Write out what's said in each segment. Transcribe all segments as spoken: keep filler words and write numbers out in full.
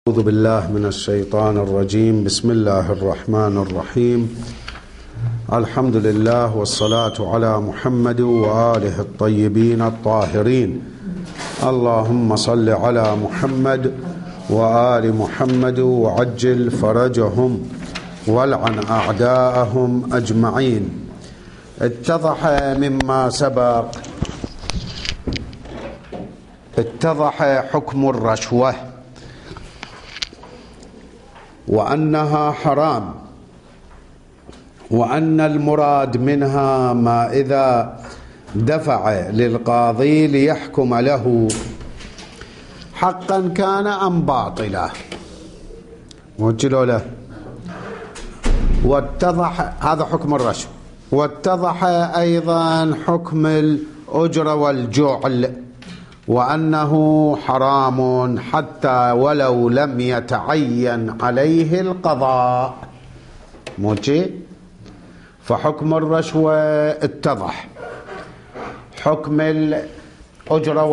أعوذ بالله من الشيطان الرجيم. بسم الله الرحمن الرحيم. الحمد لله والصلاة على محمد وآله الطيبين الطاهرين. اللهم صل على محمد وآل محمد وعجل فرجهم والعن أعداءهم أجمعين. اتضح مما سبق اتضح حكم الرشوة وأنها حرام، وأن المراد منها ما إذا دفع للقاضي ليحكم له حقا كان أم باطلا. وجلوا له واتضح هذا حكم الرشوة. واتضح أيضا حكم الأجرة والجعل، وأنه حرام حتى ولو لم يتعين عليه القضاء. موجي فحكم الرشوة اتضح، حكم الأجرة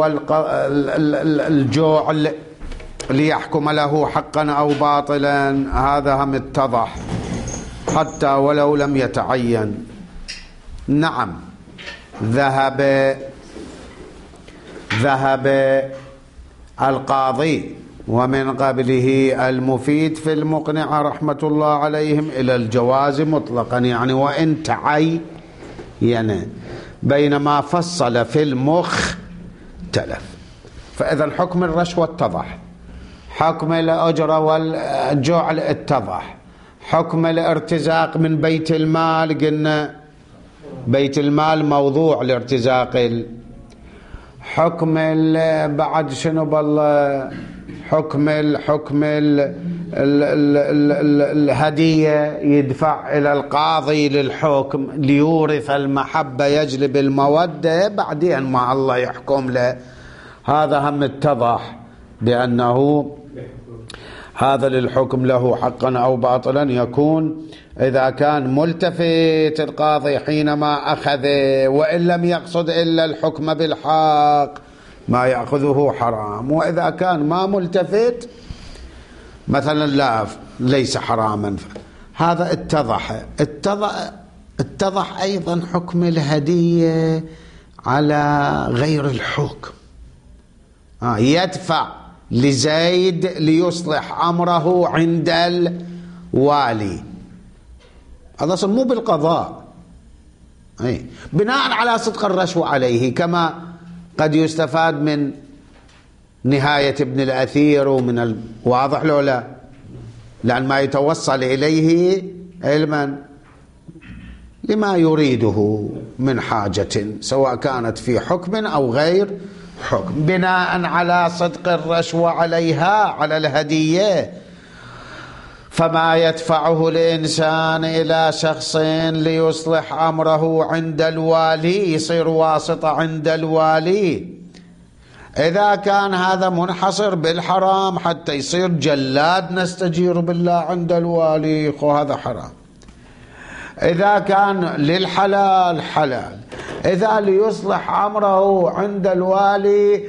والجعل ليحكم له حقا أو باطلا هذا هم اتضح حتى ولو لم يتعين. نعم، ذهب ذهب القاضي ومن قبله المفيد في المقنعة رحمة الله عليهم إلى الجواز مطلقا، يعني وإن تعين، يعني بينما فصل في المخ تلف. فإذا حكم الرشوة اتضح، حكم الأجرة والجعل اتضح، حكم الارتزاق من بيت المال قلنا بيت المال موضوع الارتزاق، حكم بعد شنو بالله حكم الحكم ال ال ال ال ال الهدية يدفع إلى القاضي للحكم ليورث المحبة يجلب المودة، بعدين ما الله يحكم له. هذا هم اتضح بأنه هذا للحكم له حقا أو باطلا يكون إذا كان ملتفت القاضي حينما أخذه، وإن لم يقصد إلا الحكم بالحق ما يأخذه حرام، وإذا كان ما ملتفت مثلا لا ليس حراما. هذا اتضح. اتضح, اتضح أيضا حكم الهدية على غير الحكم. آه يدفع لزيد ليصلح أمره عند الوالي، هذا أصلا مو بالقضاء، أي بناء على صدق الرشوة عليه، كما قد يستفاد من نهاية ابن الأثير ومن الواضح له لا، لأن ما يتوصل إليه علما لما يريده من حاجة سواء كانت في حكم أو غير حكم، بناء على صدق الرشوة عليها على الهدية. فما يدفعه الإنسان إلى شخص ليصلح أمره عند الوالي يصير واسطة عند الوالي. إذا كان هذا منحصر بالحرام حتى يصير جلاد نستجير بالله عند الوالي، خو هذا حرام. إذا كان للحلال حلال، إذا ليصلح أمره عند الوالي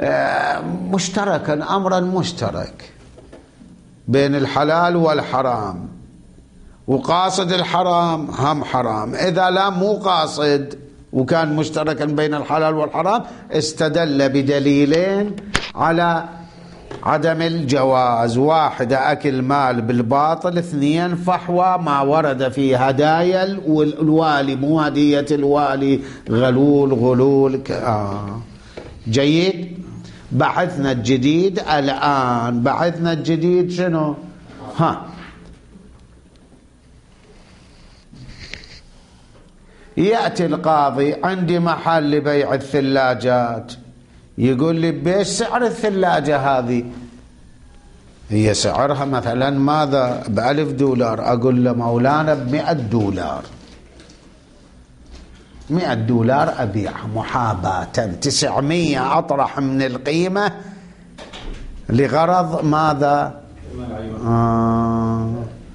مشتركا، أمرا مشترك بين الحلال والحرام، وقاصد الحرام هم حرام. إذا لا مو قاصد وكان مشتركا بين الحلال والحرام استدل بدليلين على عدم الجواز: واحد أكل مال بالباطل، اثنين فحوى ما ورد في هدايا الوالي، مو هدية الوالي غلول غلول. آه. جيد. بحثنا الجديد الآن، بحثنا الجديد شنو؟ ها يأتي القاضي عندي محل لبيع الثلاجات، يقول لي بيش سعر الثلاجة هذه؟ هي سعرها مثلا ماذا بألف دولار، أقول له مولانا بمئة دولار، مئة دولار أبيعها محاباة، تسعمية أطرح من القيمة لغرض ماذا؟ آه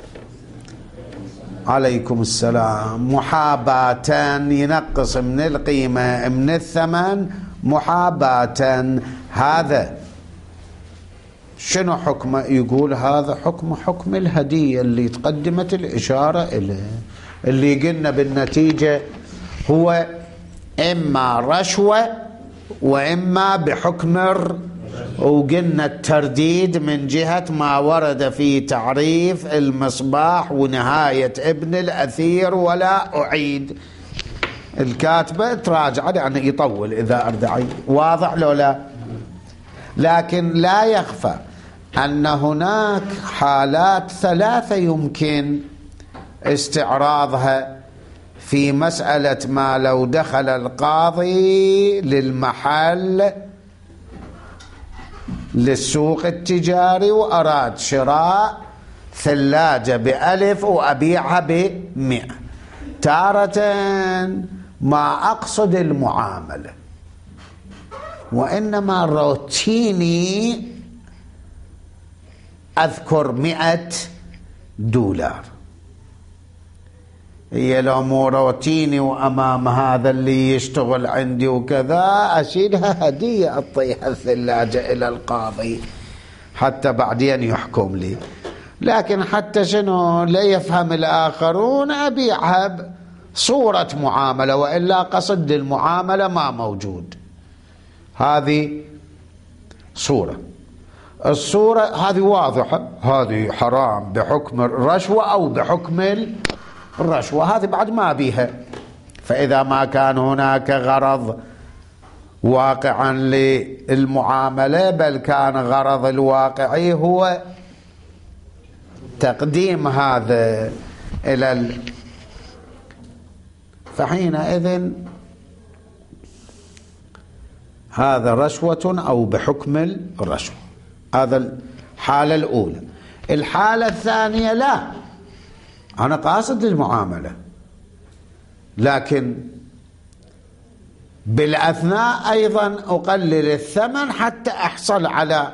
عليكم السلام. محاباة ينقص من القيمة من الثمن محاباة. هذا شنو حكمه؟ يقول هذا حكم حكم الهدية اللي تقدمت الإشارة إليه، اللي قلنا بالنتيجة هو إما رشوة وإما بحكم. وقلنا الترديد من جهة ما ورد في تعريف المصباح ونهاية ابن الأثير، ولا أعيد الكاتبة تراجع يعني يطول إذا أردعي. واضح لو لا؟ لكن لا يخفى أن هناك حالات ثلاثة يمكن استعراضها في مسألة ما لو دخل القاضي للمحل للسوق التجاري وأراد شراء ثلاجة بألف وأبيعها بمئة. تارة ما أقصد المعاملة وإنما روتيني أذكر مئة دولار، هي لو مو روتيني وأمام هذا اللي يشتغل عندي وكذا أشيلها هدية، أعطيها الثلاجة إلى القاضي حتى بعدين يحكم لي. لكن حتى شنو لا يفهم الآخرون أبيعها بصورة معاملة، وإلا قصد المعاملة ما موجود. هذه صورة. الصورة هذه واضحة، هذه حرام بحكم الرشوة أو بحكم الرشوة، هذه بعد ما بيها. فإذا ما كان هناك غرض واقعا للمعاملة بل كان غرض الواقعي هو تقديم هذا إلى ال... فحينئذ هذا رشوة أو بحكم الرشوة. هذا الحالة الأولى. الحالة الثانية لا، أنا قاصد المعاملة لكن بالأثناء أيضا أقلل الثمن حتى أحصل على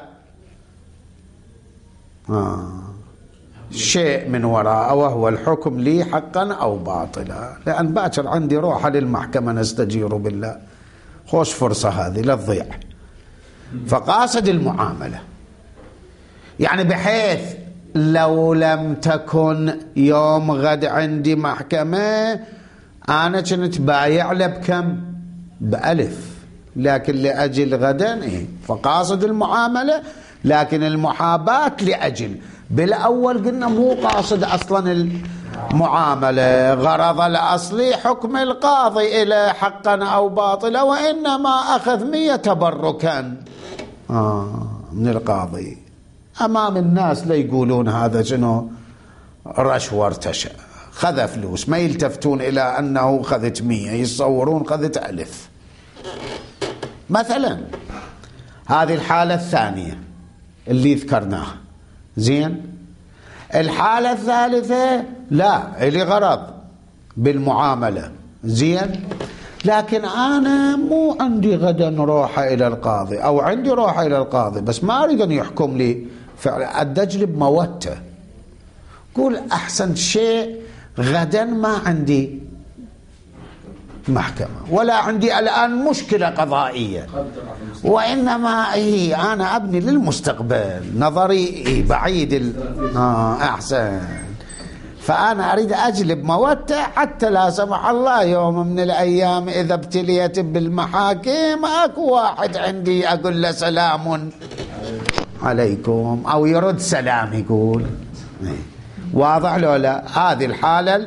آه شيء من وراءه، وهو الحكم لي حقا أو باطلا، لأن باكر عندي روحة للمحكمة نستجير بالله. خوش فرصة هذه لا تضيع. فقاصد المعاملة يعني بحيث لو لم تكن يوم غد عندي محكمة أنا كنت بايع له بكم؟ بألف، لكن لأجل غدا إيه؟ فقاصد المعاملة، لكن المحاباة لأجل. بالأول قلنا مو قاصد أصلا المعاملة، غرض الأصلي حكم القاضي إلى حقا أو باطلا، وإنما أخذ مية تبركا آه من القاضي أمام الناس لا يقولون هذا شنو رشوة ارتشى، خذ فلوس، ما يلتفتون إلى أنه خذت مية، يتصورون خذت ألف مثلا. هذه الحالة الثانية اللي ذكرناها. زين. الحالة الثالثة لا، إلي غرض بالمعاملة. زين. لكن أنا مو عندي غدا روحة إلى القاضي، أو عندي روحة إلى القاضي بس ما أريد أن يحكم لي فعلا، أدجلب موته. قول أحسن شيء غدا ما عندي محكمة ولا عندي الآن مشكلة قضائية، وإنما هي أنا أبني للمستقبل، نظري بعيد آه أحسن. فأنا أريد أجلب موته حتى لا سمح الله يوم من الأيام إذا ابتليت بالمحاكم أكو واحد عندي أقول له سلام عليكم أو يرد سلام يقول. واضح لو لا؟ هذه الحالة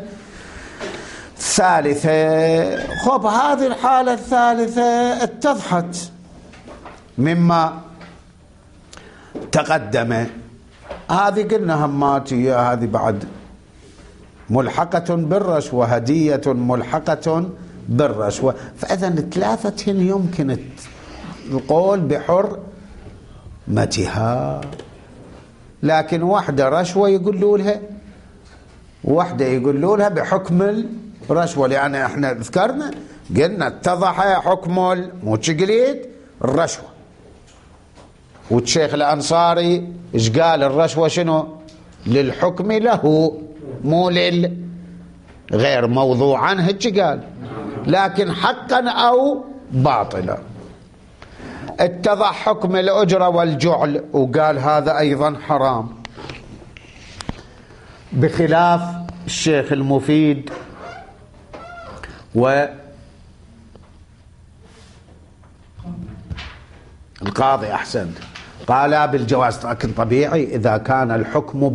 الثالثة. خب هذه الحالة الثالثة اتضحت مما تقدم. هذه قلنا هماتي هذه بعد ملحقة بالرشوة، هدية ملحقة بالرشوة. فإذا ثلاثة يمكن القول بحرمتها، لكن واحدة رشوة يقولوا لها، واحدة يقولوا لها بحكم الرشوة، لأن احنا ذكرنا قلنا اتضح حكم الموتشقليد الرشوة. والشيخ الأنصاري ايش قال؟ الرشوة شنو؟ للحكم له مو لل غير موضوعا، هيك قال، لكن حقا أو باطلا. اتضح حكم الأجرة والجعل وقال هذا أيضا حرام، بخلاف الشيخ المفيد والقاضي أحسن قال بالجواز، لكن طبيعي إذا كان الحكم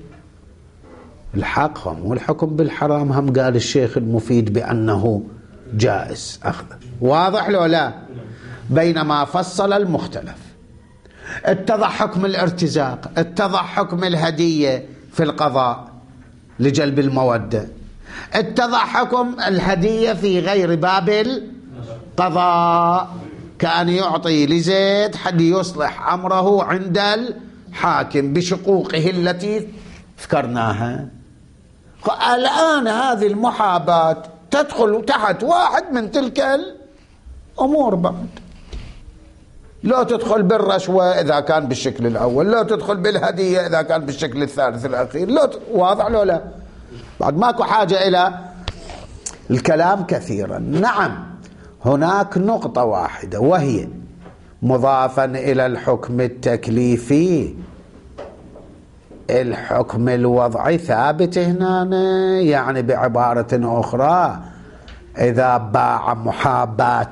بالحق مو الحكم بالحرام. هم قال الشيخ المفيد بأنه جائز أخذه، واضح لو لا؟ بينما فصل المختلف. اتضح حكم الارتزاق، اتضح حكم الهدية في القضاء لجلب المودة، اتضح حكم الهدية في غير باب القضاء، كان يعطي لزيد حد يصلح أمره عند الحاكم بشقوقه التي ذكرناها. الآن هذه المحاباة تدخل تحت واحد من تلك الأمور بعد، لا تدخل بالرشوة إذا كان بالشكل الأول، لا تدخل بالهدية إذا كان بالشكل الثالث الأخير، لا ت... واضح لو لا؟ بعد ماكو حاجة إلى الكلام كثيرا. نعم هناك نقطة واحدة وهي مضافا إلى الحكم التكليفي، الحكم الوضعي ثابت هنا، يعني بعبارة أخرى إذا باع محاباة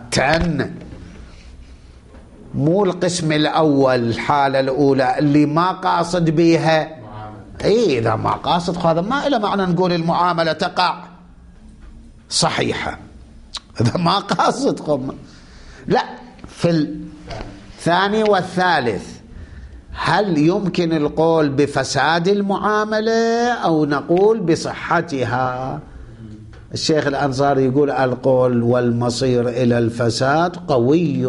مو القسم الأول الحالة الأولى اللي ما قاصد بيها، إيه إذا ما قاصد هذا ما إلى معنى نقول المعاملة تقع صحيحة، إذا ما قاصد خم. لا، في الثاني والثالث هل يمكن القول بفساد المعاملة أو نقول بصحتها؟ الشيخ الأنصاري يقول القول والمصير إلى الفساد قوي.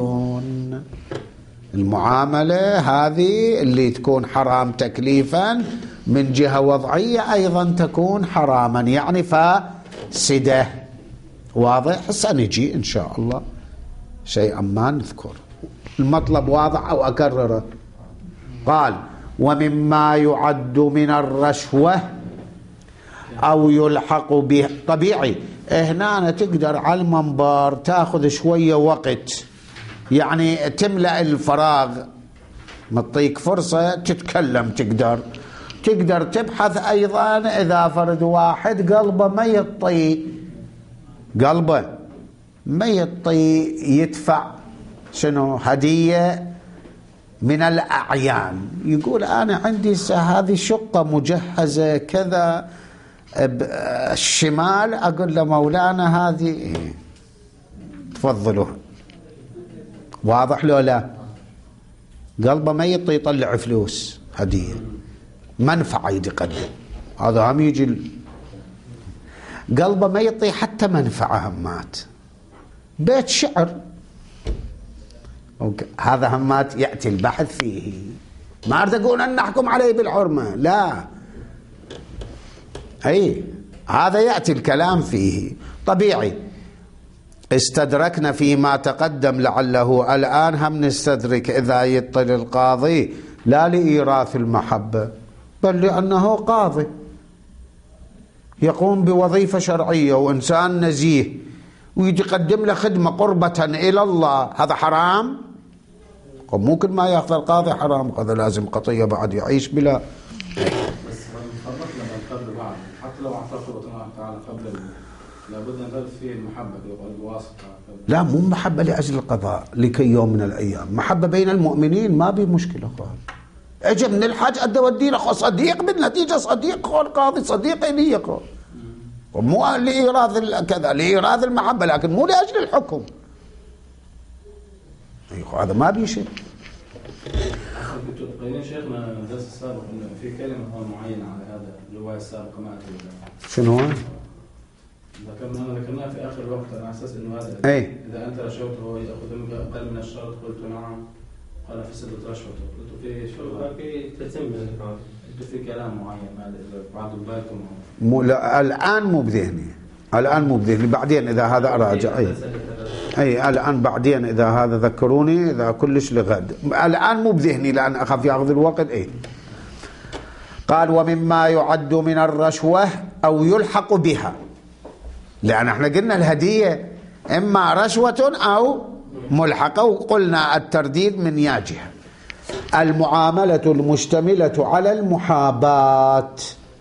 المعاملة هذه اللي تكون حرام تكليفا من جهة وضعية أيضا تكون حراما، يعني فاسدة. واضح؟ سنجي إن شاء الله شيئا ما نذكر المطلب واضح أو أكرره. قال ومما يعد من الرشوة أو يلحق به. طبيعي هنا تقدر على المنبر تاخذ شوية وقت، يعني تملأ الفراغ، مطيك فرصة تتكلم، تقدر تقدر تبحث أيضا إذا فرد واحد قلبه ما يطي قلبه ما يطي يدفع شنو هدية من الأعيان، يقول أنا عندي هذه شقة مجهزة كذا الشمال، أقول له مولانا هذه تفضلوا. واضح لو لا؟ قلبه ما يطي يطلع فلوس هدية منفعة يقدم، هذا هم يجي قلبه ما يطي حتى منفعة همات بيت شعر، هذا همات يأتي البحث فيه. ما أريد أقول أن نحكم عليه بالحرمة، لا، أي هذا يأتي الكلام فيه. طبيعي استدركنا فيما تقدم لعله الآن هم نستدرك إذا يطل القاضي لا لإيراث المحبة بل لأنه قاضي يقوم بوظيفة شرعية وإنسان نزيه ويقدم له خدمة قربة إلى الله، هذا حرام؟ ممكن ما يأخذ القاضي حرام، هذا لازم قضية بعد يعيش بلا. بس قبل بعض حتى لو اعطاه الله تعالى قبل لابد ان تدخل فيه المحبه الواسطه. لا مو محبه لاجل القضاء لكي يوم من الايام، محبه بين المؤمنين ما بي مشكله. قال اجى من الحاج ادى ودينا خو صديق بالنتيجه صديق خو القاضي صديق لي خو، ومو لايراث كذا لايراث المحبه لكن مو لاجل الحكم. ايوه هذا ما بي شيء. كنتوا قايلين شيخنا الدرس السابق انه في كلمه معينه على هذا الروايه السابقه ما ادري شنو هو؟ ذكرنا ذكرناه في اخر الوقت على اساس انه هذا اي اذا انت رشوته ياخذ منك اقل من الشرط، قلت نعم، قال فسدت رشوته، قلت في شو في تتم قلت في كلام معين ما ادري بعض بالكم مو لا الان مو بذهني، الان مو بذهني، بعدين اذا هذا اراجع. اي اي الان بعدين اذا هذا ذكروني اذا كلش لغد، الان مو بذهني لان اخاف ياخذ الوقت. اي قال ومما يعد من الرشوه او يلحق بها، لان احنا قلنا الهديه اما رشوه او ملحقة. وقلنا الترديد من ياجها المعاملة المشتملة على المحاباة.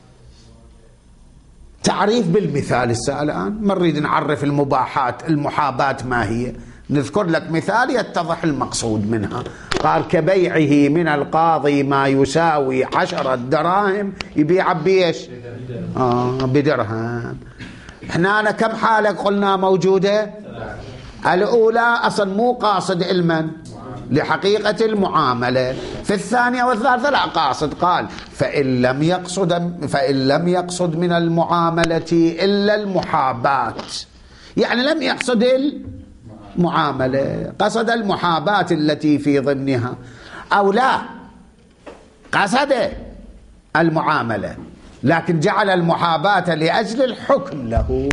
تعريف بالمثال السائل الآن، ما نريد نعرف المباحات. المحاباة ما هي؟ نذكر لك مثال يتضح المقصود منها. قال كبيعه من القاضي ما يساوي عشرة دراهم يبيع بيش آه بدرهم. احنا كم حالة قلنا موجودة؟ الأولى أصلا مو قاصد علما لحقيقة المعاملة، في الثانية والثالثة لا قاصد. قال فإن لم يقصد فإن لم يقصد من المعاملة إلا المحاباة، يعني لم يقصد المعاملة، قصد المحاباة التي في ضمنها، أو لا قصد المعاملة لكن جعل المحاباة لأجل الحكم له،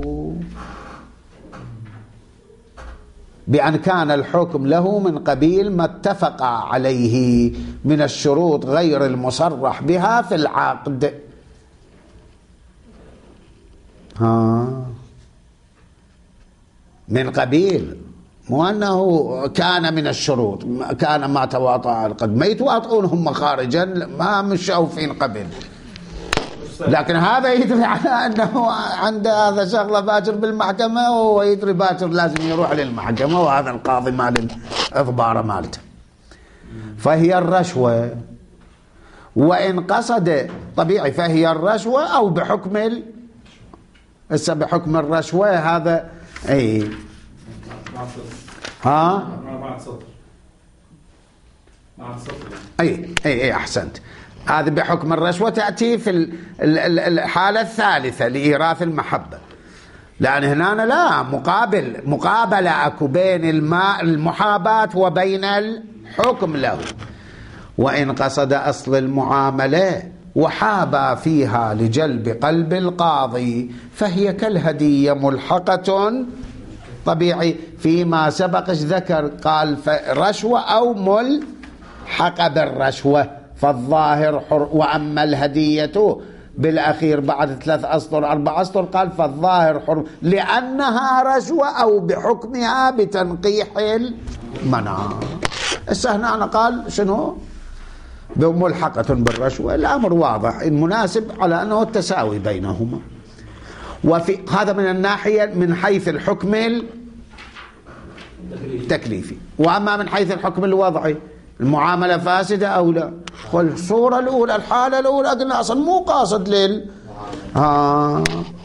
بأن كان الحكم له من قبيل ما اتفق عليه من الشروط غير المصرح بها في العقد. ها من قبيل، مو أنه كان من الشروط، كان ما تواطأ القد، ما يتواطئون هم خارجا، ما مشوا فين قبل، لكن هذا يدري على أنه عند هذا شغلة باكر بالمحكمة، وهو يدري باكر لازم يروح للمحكمة، وهذا القاضي مال الإضبار مالته. فهي الرشوة، وإن قصد طبيعي فهي الرشوة أو بحكم ال... هسه بحكم الرشوة هذا أي ها أي أي أي أحسنت. هذا بحكم الرشوة تأتي في الحالة الثالثة لإيراث المحبة، لأن هنا لا مقابل مقابلة أكو بين الماء المحاباة وبين الحكم له. وإن قصد أصل المعاملة وحابى فيها لجلب قلب القاضي فهي كالهدية ملحقة طبيعي. فيما سبق ذكر قال رشوة أو ملحقة بالرشوة، فالظاهر حر. وأما الهدية بالأخير بعد ثلاث أسطر أربع أسطر قال فالظاهر حر لأنها رشوة أو بحكمها بتنقيح المنع. هسه هنا أنا قال شنو بملحقة بالرشوة، الأمر واضح المناسب على أنه التساوي بينهما. وفي هذا من الناحية من حيث الحكم التكليفي. وأما من حيث الحكم الوضعي المعاملة فاسدة أو لا؟ الصورة الأولى الحالة الأولى قلنا أصلا مو قاصد لل آه.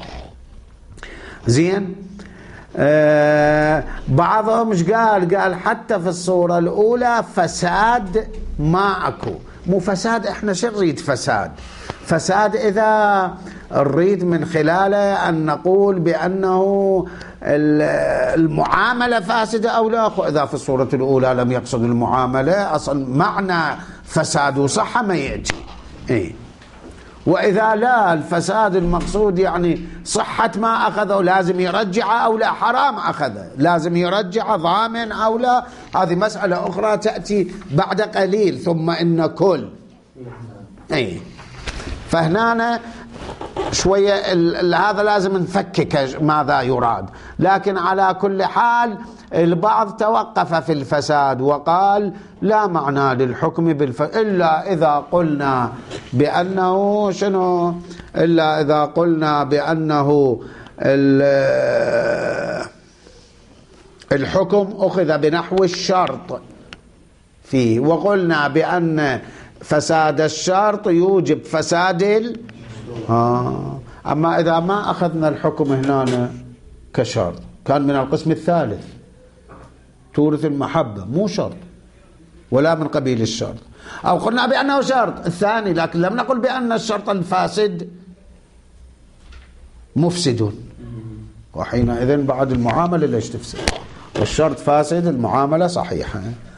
زين آه. بعضهم ايش قال؟ قال حتى في الصورة الأولى فساد ما أكو. مو فساد، احنا شو نريد فساد؟ فساد إذا نريد من خلاله أن نقول بأنه المعاملة فاسدة أو لا. إذا في الصورة الأولى لم يقصد المعاملة أصلا معنى فساد وصحة ما يأتي إيه. وإذا لا الفساد المقصود يعني صحة ما أخذه لازم يرجع أو لا، حرام أخذه لازم يرجع، ضامن أو لا، هذه مسألة أخرى تأتي بعد قليل. ثم إن كل إيه. فهنا شوية هذا لازم نفكك ماذا يراد. لكن على كل حال البعض توقف في الفساد وقال لا معنى للحكم بالفساد إلا إذا قلنا بأنه شنو، إلا إذا قلنا بأنه الحكم أخذ بنحو الشرط فيه، وقلنا بأن فساد الشرط يوجب فساد ال... آه. أما إذا ما أخذنا الحكم هنا كشرط كان من القسم الثالث تورث المحبة، مو شرط ولا من قبيل الشرط، أو قلنا بأنه شرط الثاني لكن لم نقل بأن الشرط الفاسد مفسد، وحينئذ بعد المعاملة ليش تفسد؟ والشرط فاسد المعاملة صحيحة.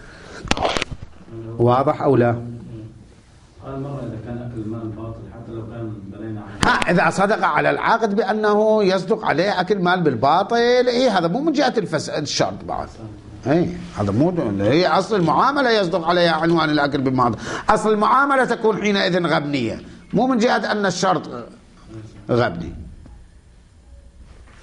واضح أو لا؟ قال مرة إذا كان أكل المال باطل حتى لو كان بنينا ها إذا صدق على العقد بأنه يصدق عليه أكل مال بالباطل إيه، هذا مو من جهة الفساد الشرط بعد إيه، هذا مو هي أصل المعاملة يصدق عليها عنوان الأكل بالباطل. أصل المعاملة تكون حينئذ غبنية، مو من جهة أن الشرط غبني.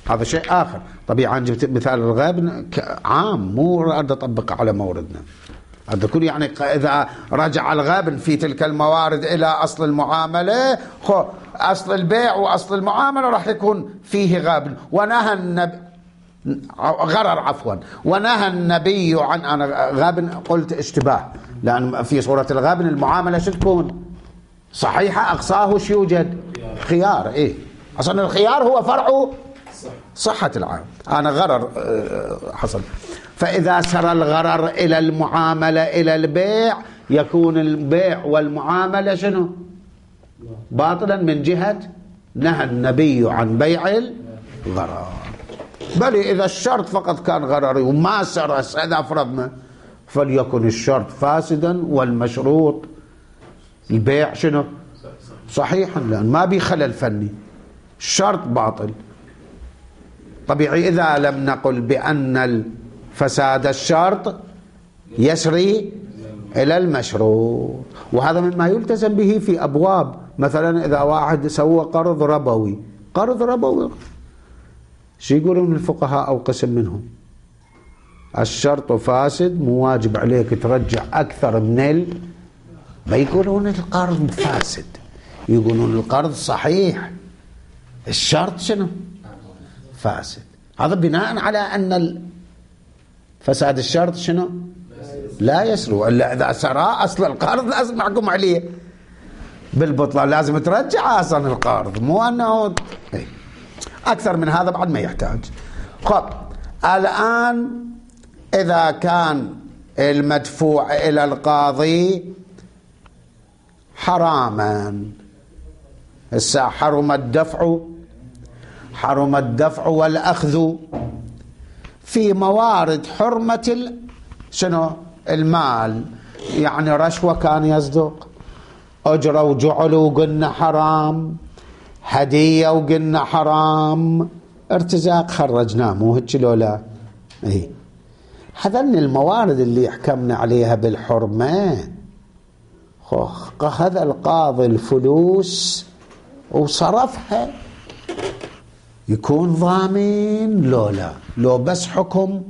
هذا شيء آخر. طبيعا جبت مثال الغبن عام، مو أريد أطبقه على موردنا. هذا كل يعني إذا رجع الغبن في تلك الموارد إلى أصل المعاملة، خو أصل البيع وأصل المعاملة راح يكون فيه غبن. ونهى النبي غرر عفوا ونهى النبي عن أنا غبن قلت اشتباه، لأن في صورة الغبن المعاملة شو تكون صحيحة، أقصاه شو يوجد خيار. إيه أصلا الخيار هو فرع صحة العام. أنا غرر حصل. فإذا سر الغرر إلى المعاملة إلى البيع يكون البيع والمعاملة شنو باطلا من جهة نهى النبي عن بيع الغرر. بل إذا الشرط فقط كان غرري وما سر، إذا فرضنا فليكن الشرط فاسدا والمشروط البيع شنو صحيحا، لأن ما بي خلل فني، الشرط باطل. طبيعي إذا لم نقل بأن فساد الشرط يسري إلى المشروط، وهذا مما يلتزم به في أبواب. مثلا إذا واحد سوى قرض ربوي، قرض ربوي شو يقولون الفقهاء أو قسم منهم؟ الشرط فاسد، مو واجب عليك ترجع أكثر من ال ما يقولون القرض فاسد، يقولون القرض صحيح، الشرط شنو فاسد. هذا بناء على أن فساد الشرط شنو لا يسرو، إلا إذا سرى أصل القرض لازم محكوم عليه بالبطلان، لازم ترجع أصلا القرض، مو أنه أكثر من هذا بعد ما يحتاج. خب الآن إذا كان المدفوع إلى القاضي حراما، الساعة حرم الدفع حرم الدفع والأخذ في موارد حرمة ال... شنو المال، يعني رشوة كان يصدق، أجرة وجعل وقلنا حرام، هدية وقلنا حرام، ارتزاق خرجناه، مو هيك لولا ايه. هذن الموارد اللي حكمنا عليها بالحرمة، أخذ القاضي الفلوس وصرفها يكون ضامن لولا لو بس حكم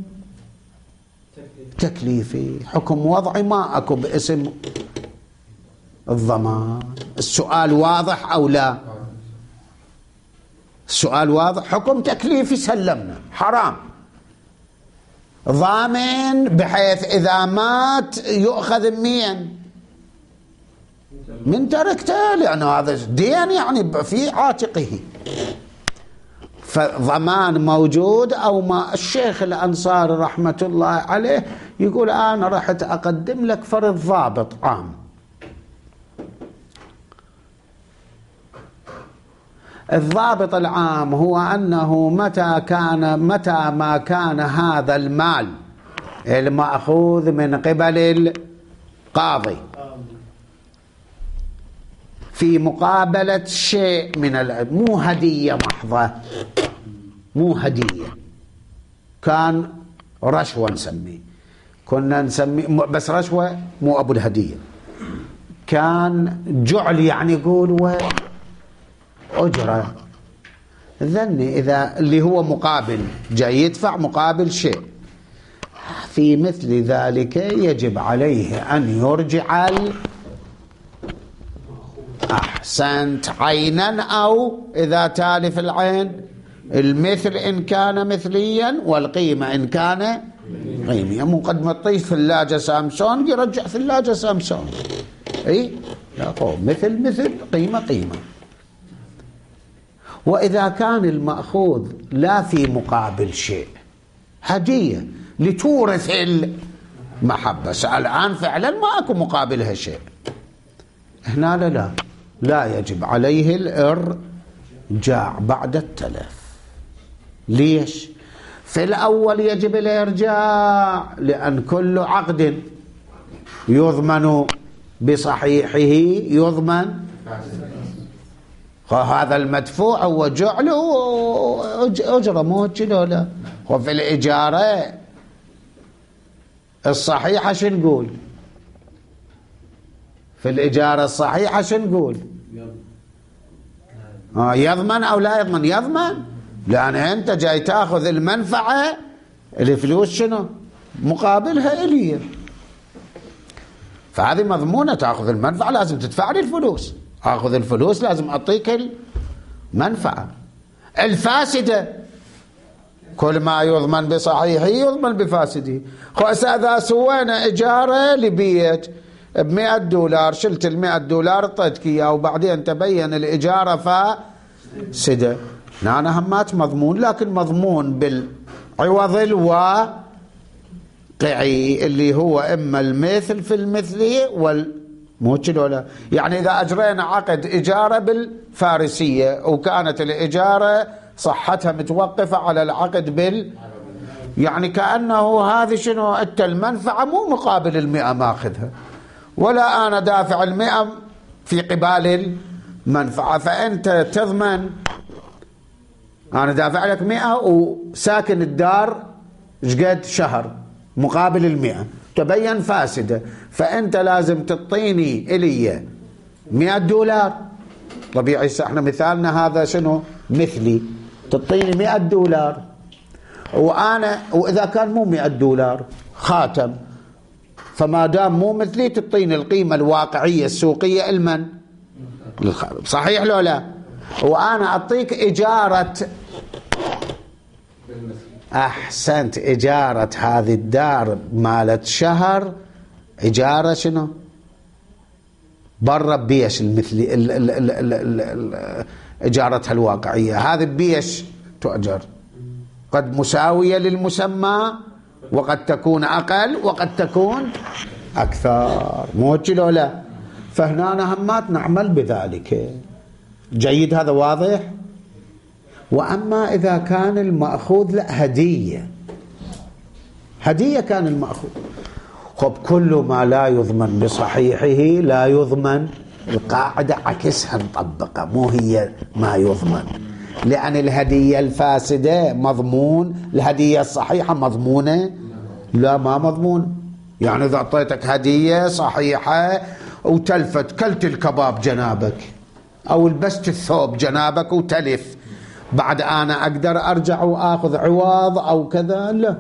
تكليفي، حكم وضعي ما أكو باسم الضمان. السؤال واضح أو لا؟ السؤال واضح. حكم تكليفي سلمنا حرام، ضامن بحيث إذا مات يؤخذ مين من تركته، لأنه هذا دين يعني في عاتقه، فضمان موجود أو ما. الشيخ الأنصاري رحمة الله عليه يقول أنا رحت أقدم لك فرض ضابط عام. الضابط العام هو أنه متى كان متى ما كان هذا المال المأخوذ من قبل القاضي في مقابلة شيء من ال... مو هدية محضة، مو هدية، كان رشوة نسميه، كنا نسميه بس رشوة مو أبو الهدية، كان جعل يعني يقول وأجرة ذني، إذا اللي هو مقابل جاي يدفع مقابل شيء، في مثل ذلك يجب عليه أن يرجع ال... أحسنت عينا، أو إذا تالف العين المثل إن كان مثليا والقيمة إن كان قيمية. مقدمة طيف ثلاجة سامسونج يرجع ثلاجة سامسونج، أي مثل مثل قيمة قيمة. وإذا كان المأخوذ لا في مقابل شيء، هدية لتورث المحبة، الآن فعلا ما أكو مقابلها شيء، هنا لا لا لا يجب عليه الإرجاع بعد التلف. ليش؟ في الأول يجب الإرجاع لأن كل عقد يضمن بصحيحه يضمن، هذا المدفوع هو جعله أجرة مو لا. وفي الإجارة الصحيحة شو نقول؟ في الإجارة الصحيحة شو نقول؟ آه يضمن أو لا يضمن؟ يضمن، لأن أنت جاي تأخذ المنفعة، الفلوس شنو مقابلها إلي، فهذه مضمونة. تأخذ المنفعة لازم تدفع لي الفلوس، أخذ الفلوس لازم أعطيك المنفعة. الفاسدة كل ما يضمن بصحيحه يضمن بفاسده. خلاص إذا سوينا إجارة لبيت بمئة دولار، شلت المئة دولار اعطيتك إياه وبعدين تبين الإجارة فاسدة، أنا همات مضمون، لكن مضمون بالعوض الواقعي اللي هو إما المثل في المثلي وال مو كذا. يعني إذا أجرينا عقد إجارة بالفارسية وكانت الإجارة صحتها متوقفة على العقد بال يعني كأنه هذه شنو أنت المنفعة مو مقابل المئة ماخذها، ولا أنا دافع المئة في قبال المنفعة، فأنت تضمن أنا دافع لك مئة وساكن الدار شقد شهر مقابل المئة، تبين فاسدة، فأنت لازم تعطيني إلي مئة دولار. طبيعي احنا مثالنا هذا شنو مثلي، تعطيني مئة دولار، وأنا وإذا كان مو مئة دولار خاتم، فما دام مو مثلي تعطيني القيمة الواقعية السوقية المن صحيح لو لا، وأنا أعطيك إجارة أحسنت إجارة هذه الدار مالت شهر، إجارة شنو برا بيش المثلي ال ال ال ال ال ال إجارتها الواقعية، هذه بيش تؤجر قد مساوية للمسمى وقد تكون أقل وقد تكون أكثر، مو كذا لا. فهنا همات نعمل بذلك. جيد هذا واضح. وأما إذا كان المأخوذ لا هدية، هدية كان المأخوذ، خب كل ما لا يضمن بصحيحه لا يضمن، القاعدة عكسها مطبقة، مو هي ما يضمن، لأن الهدية الفاسدة مضمون، الهدية الصحيحة مضمونة لا ما مضمون. يعني إذا أعطيتك هدية صحيحة وتلفت كلت الكباب جنابك أو لبست الثوب جنابك وتلف، بعد أنا أقدر أرجع وآخذ عوض أو كذا؟ لا.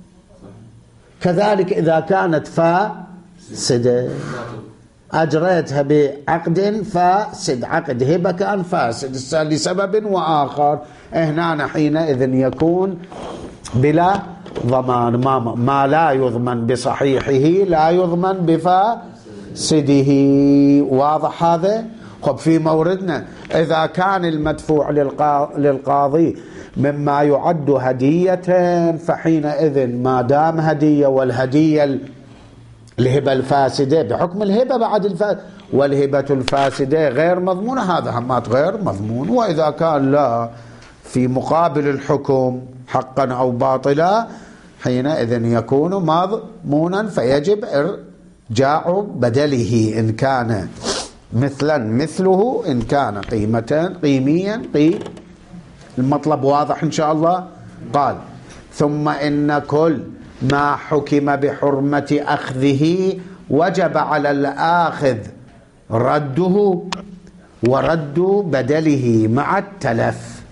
كذلك إذا كانت فاسدة أجريتها بعقد فاسد، عقد هبة كان فاسد لسبب وآخر، هنا حينئذ يكون بلا ضمان، ما, ما لا يضمن بصحيحه لا يضمن بفاسده. واضح هذا؟ خب في موردنا إذا كان المدفوع للقاضي مما يعد هدية، فحينئذ ما دام هدية والهدية الهبة الفاسدة بحكم الهبة بعد الفاسدة، والهبة الفاسدة غير مضمونة، هذا همات غير مضمون. وإذا كان لا في مقابل الحكم حقا أو باطلا حينئذ يكون مضمونا، فيجب إرجاع بدله إن كان مثلا مثله، إن كان قيمة قيميا قيم. المطلب واضح إن شاء الله. قال ثم إن كل ما حكم بحرمة أخذه وجب على الآخذ رده ورد بدله مع التلف.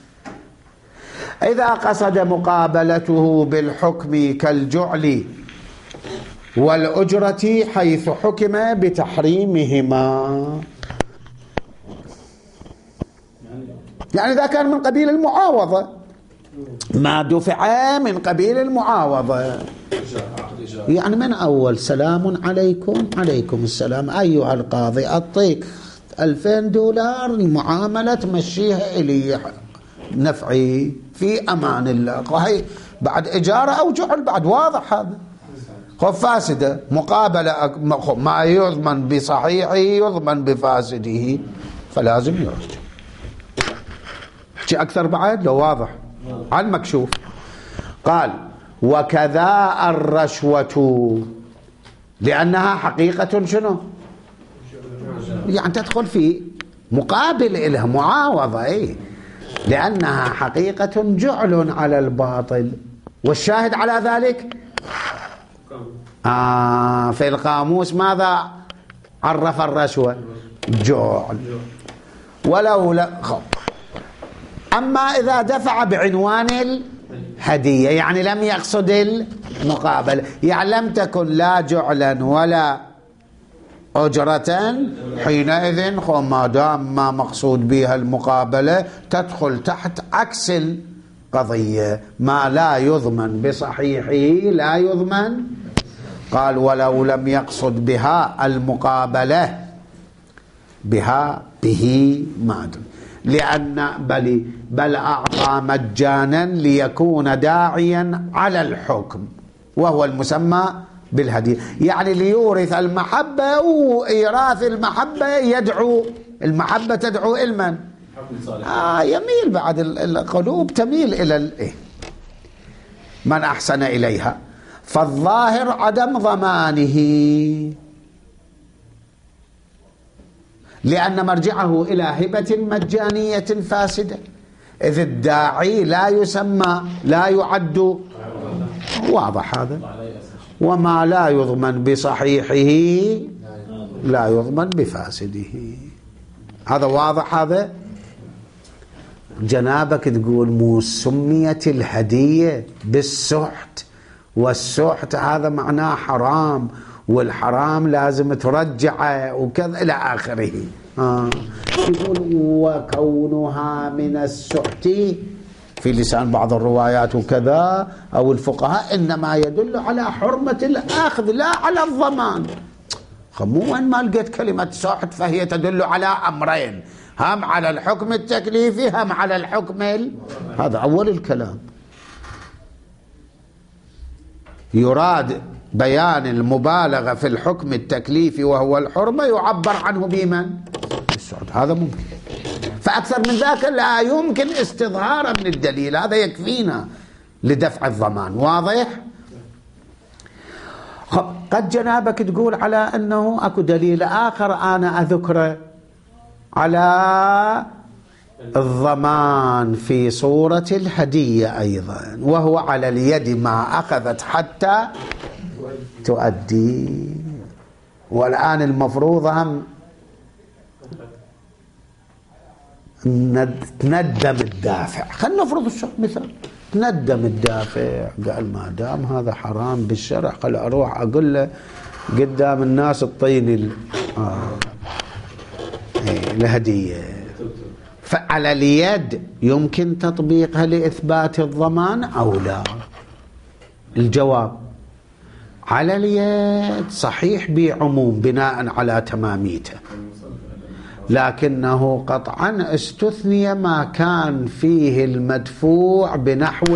إذا قصد مقابلته بالحكم كالجعل والأجرة حيث حكم بتحريمهما، يعني إذا كان من قبيل المعاوضة، ما دفع من قبيل المعاوضة، يعني من أول سلام عليكم عليكم السلام أيها القاضي أعطيك ألفين دولار المعاملة تمشيها إلي نفعي في أمان الله، وهي بعد إجارة أو جعل بعد، واضح هذا. خب فاسدة مقابلة ما يضمن بصحيحه يضمن بفاسده، فلازم يرجع. شيء أكثر بعد لو واضح على المكشوف. قال وكذا الرشوة لأنها حقيقة شنو يعني تدخل في مقابل إلها معاوضة، إيه؟ لأنها حقيقة جعل على الباطل، والشاهد على ذلك آه في القاموس ماذا عرف الرشوة؟ جعل. ولو لا أما إذا دفع بعنوان الهدية يعني لم يقصد المقابلة، يعني لم تكن لا جعلا ولا أجرة، حينئذ ما دام ما مقصود بها المقابلة تدخل تحت عكس القضية. ما لا يضمن بصحيحه لا يضمن. قال ولو لم يقصد بها المقابلة بها به ما أدري، لأن بل, بل أعطى مجانا ليكون داعيا على الحكم وهو المسمى بالهدية، يعني ليورث المحبة، وإيراث المحبة يدعو المحبة تدعو إلمن آه يميل بعد القلوب تميل إلى إيه من أحسن إليها. فالظاهر عدم ضمانه لأن مرجعه إلى هبة مجانية فاسدة، إذ الداعي لا يسمى لا يعد. واضح هذا؟ وما لا يضمن بصحيحه لا يضمن بفاسده. هذا واضح. هذا جنابك تقول مو سميت الهدية بالسحت، والسحت هذا معناه حرام، والحرام لازم ترجعه وكذا إلى آخره. آه. يقول وكونها من السحت في لسان بعض الروايات وكذا أو الفقهاء إنما يدل على حرمة الأخذ لا على الضمان. مو وين ما لقيت كلمة سحت فهي تدل على أمرين، هم على الحكم التكليفي هم على الحكم ال... هذا أول الكلام. يراد بيان المبالغة في الحكم التكليفي وهو الحرمة يعبر عنه بمن؟ السحت. هذا ممكن، فأكثر من ذاك لا يمكن استظهار من الدليل، هذا يكفينا لدفع الضمان. واضح؟ قد جنابك تقول على أنه أكو دليل آخر أنا أذكره على الضمان في صورة الهدية أيضا، وهو على اليد ما أخذت حتى تؤدي. والآن المفروض هم تندم الدافع. خلنا نفرض الشرط مثال، تندم الدافع قال ما دام هذا حرام بالشرع خل أروح أقول له قدام الناس الطيني ال... آه. الهدية. فعلى اليد يمكن تطبيقها لإثبات الضمان أو لا؟ الجواب على اليد صحيح بعموم بناء على تماميته، لكنه قطعا استثني ما كان فيه المدفوع بنحو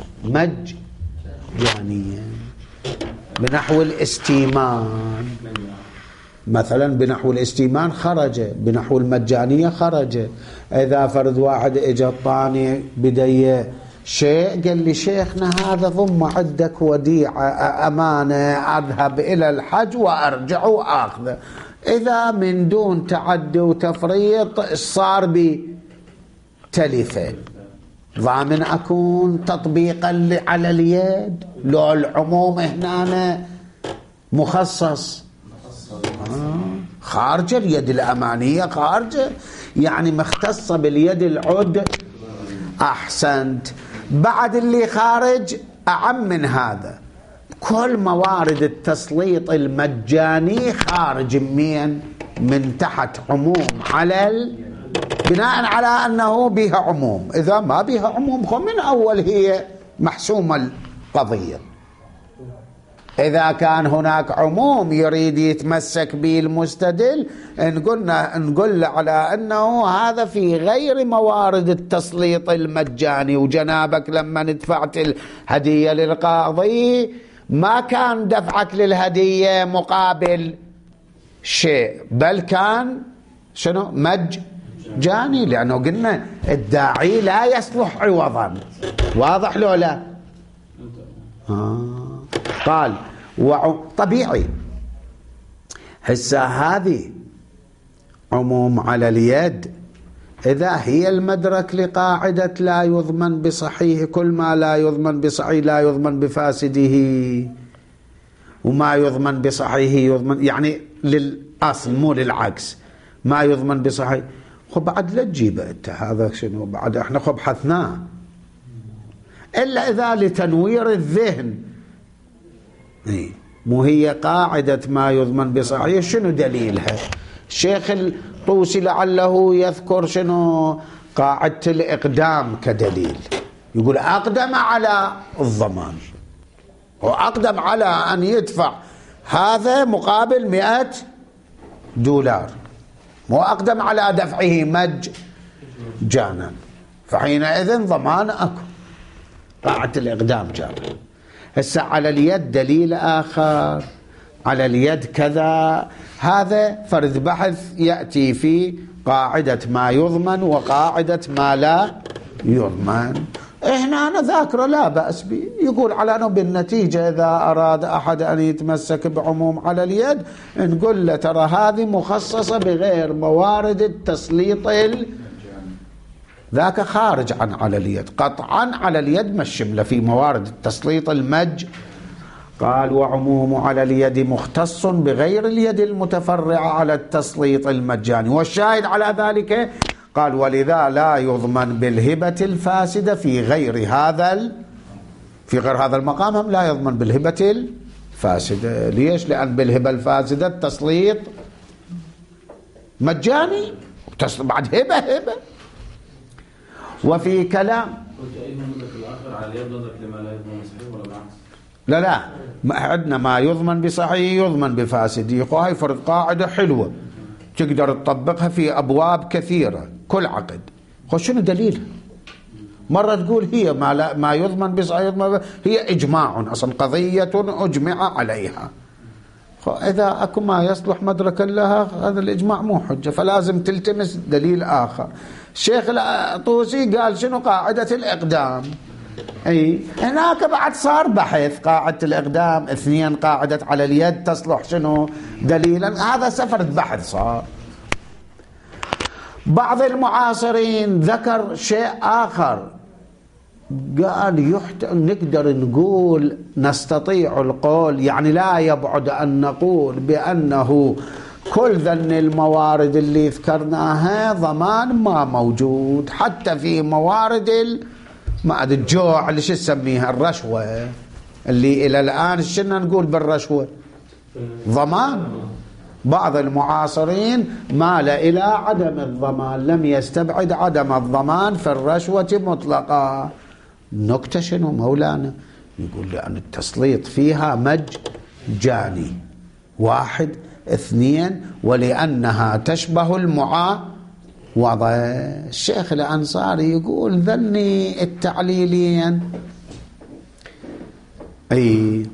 المجانية، بنحو الاستيمان مثلا. بنحو الاستيمان خرج، بنحو المجانية خرج. إذا فرد واحد اجى الطاني بدي شيء قال لي شيخنا هذا ضم عندك وديعة أمانة أذهب إلى الحج وأرجع وأخذه، إذا من دون تعدي وتفريط صار بتلفة ضامن أكون تطبيقا على اليد؟ لو العموم هنا مخصص آه. خارجة اليد الأمانية خارجة، يعني مختصة باليد العد. أحسنت. بعد اللي خارج أعم من هذا، كل موارد التسليط المجاني خارج من من تحت عموم على ال... بناء على أنه بها عموم. إذا ما بها عموم من أول هي محسومة القضية. إذا كان هناك عموم يريد يتمسك به المستدل نقولنا نقول على أنه هذا في غير موارد التسليط المجاني. وجنابك لما دفعت الهدية للقاضي ما كان دفعك للهدية مقابل شيء، بل كان شنو مجاني، لأنه قلنا الداعي لا يصلح عوضا. واضح لو لا؟ آه. قال طبيعي هسه هذه عموم على اليد إذا هي المدرك لقاعدة لا يضمن بصحيح، كل ما لا يضمن بصحيح لا يضمن بفاسده، وما يضمن بصحيح يضمن، يعني للأصل مو للعكس. ما يضمن بصحيح خب بعد لا تجيبه انت هذا شنو بعد احنا خب بحثناه الا اذا لتنوير الذهن. اي مو هي قاعدة ما يضمن بصحيح شنو دليلها؟ الشيخ الطوسي لعله يذكر شنو قاعدة الإقدام كدليل، يقول أقدم على الضمان وأقدم على أن يدفع هذا مقابل مئة دولار وأقدم على دفعه مجانا، فحينئذ ضمان أكو قاعدة الإقدام جابه. هسه على اليد دليل آخر، على اليد كذا، هذا فرد بحث يأتي في قاعدة ما يضمن وقاعدة ما لا يضمن. هنا أنا ذاكره لا بأس به، يقول على أنه بالنتيجة إذا أراد أحد أن يتمسك بعموم على اليد نقول له ترى هذه مخصصة بغير موارد التسليط ال... ذاك خارج عن على اليد، قطعا على اليد ما الشملة في موارد التسليط المج. قال وعموم على اليد مختص بغير اليد المتفرعة على التسليط المجاني، والشاهد على ذلك قال ولذا لا يضمن بالهبة الفاسدة في غير هذا ال... في غير هذا المقام هم لا يضمن بالهبة الفاسدة. ليش؟ لأن بالهبة الفاسدة التسليط مجاني بعد هبة هبة. وفي كلام لا لا عندنا ما يضمن بصحيح يضمن بفاسد، هاي فرض قاعدة حلوة تقدر تطبقها في أبواب كثيرة كل عقد. خش شنو دليلها؟ مرة تقول هي ما, لا ما يضمن بصحيح يضمن هي إجماع أصلا قضية أجمع عليها، إذا أكو ما يصلح مدركا لها هذا الإجماع مو حجة، فلازم تلتمس دليل آخر. الشيخ الطوسي قال شنو قاعدة الإقدام، أي هناك بعد صار بحث قاعدة الإقدام اثنين قاعدة على اليد تصلح شنو دليلا، هذا سفرة بحث صار. بعض المعاصرين ذكر شيء آخر، قال يحت... نقدر نقول نستطيع القول يعني لا يبعد أن نقول بأنه كل ذن الموارد اللي ذكرناها ضمان ما موجود، حتى في موارد ال... ما أدري الجوع اللي شو تسميها الرشوة اللي إلى الآن شنا نقول بالرشوة ضمان. بعض المعاصرين مال إلى عدم الضمان، لم يستبعد عدم الضمان في الرشوة مطلقا. نكتة شنو مولانا؟ يقول لأن التسليط فيها مجاني واحد اثنين ولأنها تشبه المعاوضة. الشيخ الأنصاري يقول ذني التعليلين أي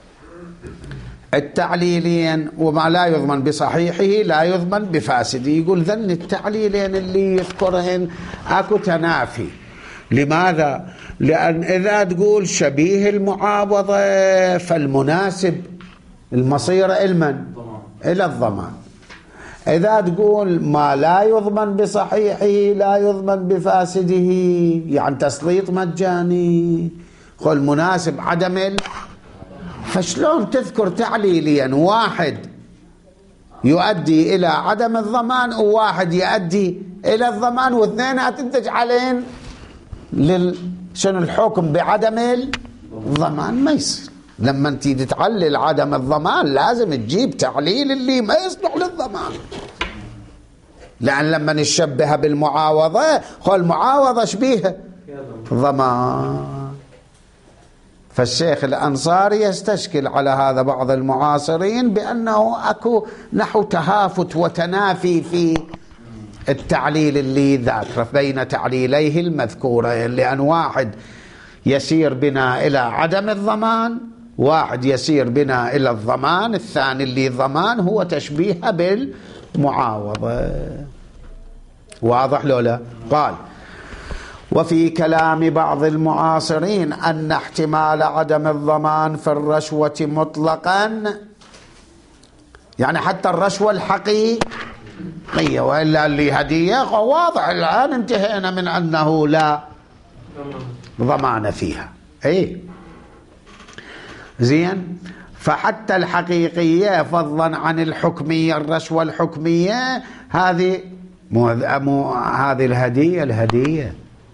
التعليلين وما لا يضمن بصحيحه لا يضمن بفاسده، يقول ذن التعليلين اللي يذكرهن اكو تنافي. لماذا؟ لأن إذا تقول شبيه المعاوضة فالمناسب المصير المن إلى الضمان، إذا تقول ما لا يضمن بصحيحه لا يضمن بفاسده يعني تسليط مجاني خل المناسب عدم ال... فشلون تذكر تعليليا واحد يؤدي إلى عدم الضمان وواحد يؤدي إلى الضمان واثنين تنتج عليهم لل... شنو الحكم بعدم الضمان؟ ما يصير. لما انت تتعلل عدم الضمان لازم تجيب تعليل اللي ما يصلح للضمان، لأن لما نشبهها بالمعاوضة خل المعاوضة شبيهة ضمان. فالشيخ الأنصاري يستشكل على هذا بعض المعاصرين بأنه أكو نحو تهافت وتنافي في التعليل اللي ذاكره بين تعليليه المذكورين، لأن واحد يسير بنا إلى عدم الضمان واحد يسير بنا إلى الضمان، الثاني اللي ضمان هو تشبيه بالمعاوضة. واضح لولا؟ قال وفي كلام بعض المعاصرين أن احتمال عدم الضمان في الرشوة مطلقا يعني حتى الرشوة الحقيقية وإلا اللي هدية واضح الآن انتهينا من أنه لا ضمان فيها. اي زين، فحتى الحقيقية فضلا عن الحكمية الرشوة الحكمية هذه مو, مو هذه الهدية الهدية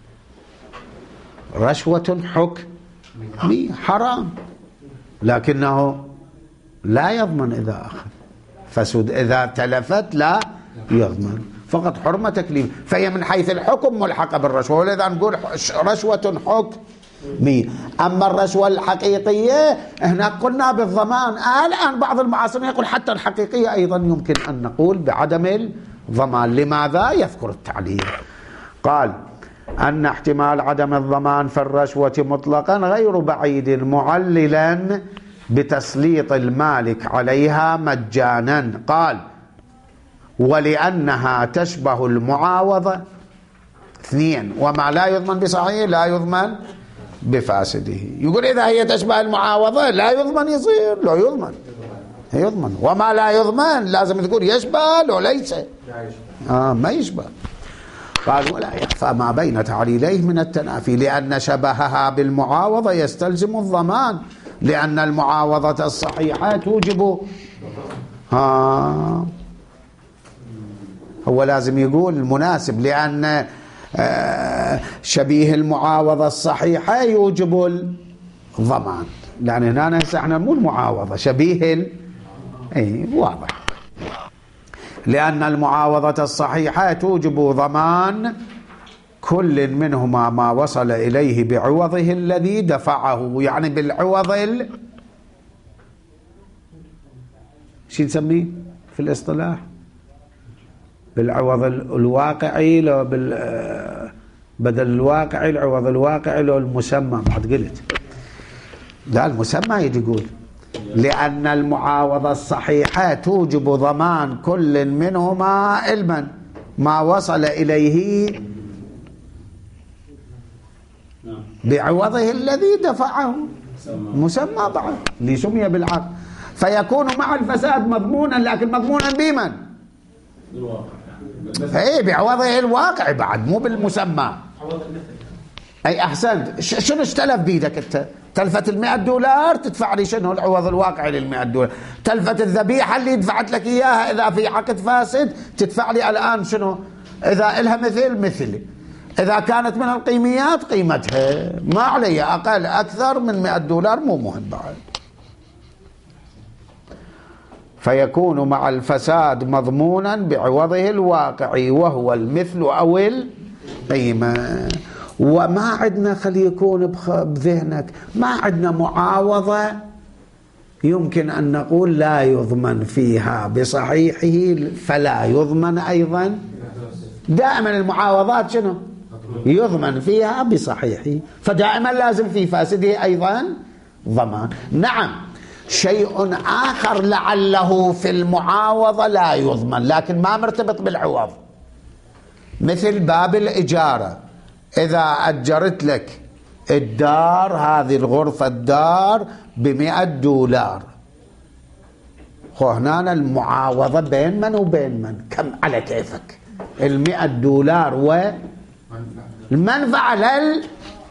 رشوة حكمي حرام، لكنه لا يضمن إذا أخذ فسد، إذا تلفت لا يضمن، فقط حرمة تكليف، فهي من حيث الحكم ملحقة بالرشوة، ولذا نقول رشوة حكمي. أما الرشوة الحقيقية هنا قلنا بالضمان. الآن بعض المعاصرين يقول حتى الحقيقية أيضا يمكن أن نقول بعدم الضمان. لماذا؟ يذكر التعليل، قال أن احتمال عدم الضمان في الرشوة مطلقا غير بعيد، معللا بتسليط المالك عليها مجانا. قال ولأنها تشبه المعاوضة. اثنين، وما لا يضمن بصحيح لا يضمن بفاسده. يقول إذا هي تشبه المعاوضة لا يضمن، يصير لا يضمن يضمن، وما لا يضمن لازم تقول يشبه لو ليس آه ما يشبه. قال ولا يخفى ما بين تعليليه من التنافي، لأن شبهها بالمعاوضة يستلزم الضمان، لأن المعاوضة الصحيحة توجب ها هو لازم يقول المناسب، لأن شبيه المعاوضة الصحيحة يوجب الضمان، لأن هنا احنا مو المعاوضة شبيه ال... اي واضح، لأن المعاوضة الصحيحة توجب ضمان كل منهما ما وصل إليه بعوضه الذي دفعه، يعني بالعوض ال... شو نسميه في الاصطلاح؟ بالعوض الواقعي، لو بال بدل الواقعي العوض الواقعي، لو المسمى بعد قلت لا المسمى يقول لأن المعاوضة الصحيحة توجب ضمان كل منهما علما ما وصل إليه بعوضه الذي دفعه، مسمى بعد اللي سمي بالعقد، فيكون مع الفساد مضمونا، لكن مضمونا بمن؟ اي بعوضه الواقع بعد، مو بالمسمى. اي احسنت. شنو استلف بيدك انت؟ تلفت المئة دولار تدفع لي شنو العوض الواقعي للمئة دولار. تلفت الذبيحة اللي دفعت لك اياها اذا في عقد فاسد تدفع لي الان شنو؟ اذا الها مثل مثل، اذا كانت من القيميات قيمتها، ما علي اقل اكثر من مئة دولار مو مهم بعد. فيكون مع الفساد مضمونا بعوضه الواقعي وهو المثل أو القيمة. وما عندنا، خلي يكون بذهنك، ما عندنا معاوضة يمكن أن نقول لا يضمن فيها بصحيحه فلا يضمن أيضا. دائما المعاوضات شنو؟ يضمن فيها بصحيحه، فدائما لازم في فاسده أيضا ضمان. نعم شيء آخر لعله في المعاوضة لا يضمن لكن ما مرتبط بالعوض، مثل باب الإجارة. إذا أجرت لك الدار، هذه الغرفة الدار بمئة دولار، خو هنا المعاوضة بين من وبين من؟ كم على كيفك، المئة دولار والمنفعة لل